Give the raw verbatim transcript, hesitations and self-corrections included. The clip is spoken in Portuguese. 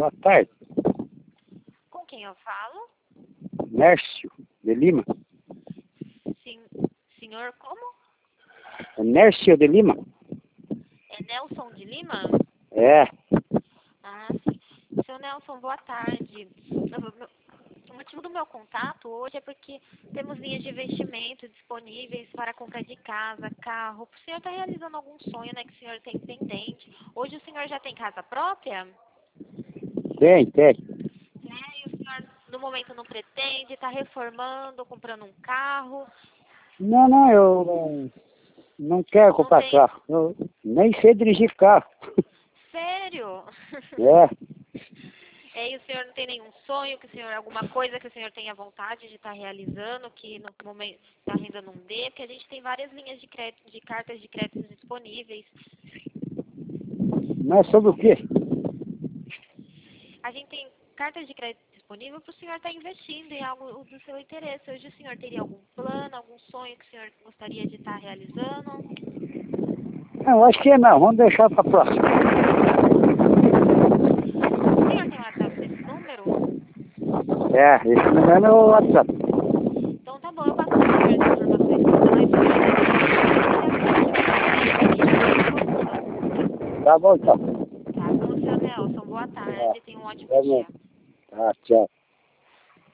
Boa tarde. Com quem eu falo? Nércio de Lima. Sim, senhor como? É Nércio de Lima? É Nelson de Lima? É. Ah, sim. Seu Nelson, boa tarde. O motivo do meu contato hoje é porque temos linhas de investimento disponíveis para compra de casa, carro. O senhor está realizando algum sonho, né, que o senhor tem pendente? Hoje o senhor já tem casa própria? Tem, tem. É, e o senhor no momento não pretende, está reformando, comprando um carro? Não, não, eu não, não quero comprar tem... carro. Eu nem sei dirigir carro. Sério? É. É, e o senhor não tem nenhum sonho, que o senhor, alguma coisa que o senhor tenha vontade de estar realizando, que no momento da renda não dê, porque a gente tem várias linhas de crédito, de cartas de crédito disponíveis. Mas sobre o quê? A gente tem cartas de crédito disponível para o senhor estar investindo em algo do seu interesse. Hoje o senhor teria algum plano, algum sonho que o senhor gostaria de estar realizando? Não, acho que não. Vamos deixar para próxima. O senhor tem WhatsApp nesse número? É, esse número é meu WhatsApp. Então tá bom, eu passo para o senhor as informações que estão aí para o Tá bom, então. Tá bom, seu Nelson. Boa Tá, tarde. Tenha um ótimo tá bom. dia. Tá, tchau.